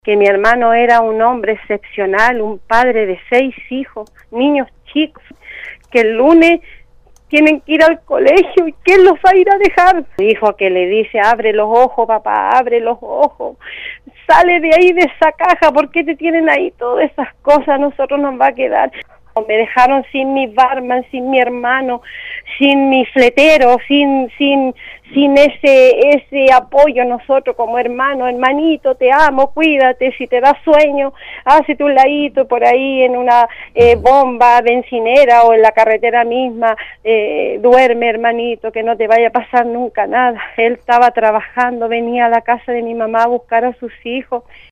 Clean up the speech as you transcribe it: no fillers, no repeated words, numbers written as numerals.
que mi hermano era un hombre excepcional, un padre de 6 hijos, niños chicos, que el lunes tienen que ir al colegio y ¿quién los va a ir a dejar? Hijo que le dice, abre los ojos, papá, abre los ojos, sale de ahí de esa caja, ¿por qué te tienen ahí todas esas cosas? A nosotros nos va a quedar. Me dejaron sin mi barman, sin mi hermano, sin mi fletero, sin ese apoyo nosotros como hermanos. Hermanito, te amo, cuídate, si te da sueño, hazte un ladito por ahí en una bomba bencinera o en la carretera misma, duerme, hermanito, que no te vaya a pasar nunca nada. Él estaba trabajando, venía a la casa de mi mamá a buscar a sus hijos.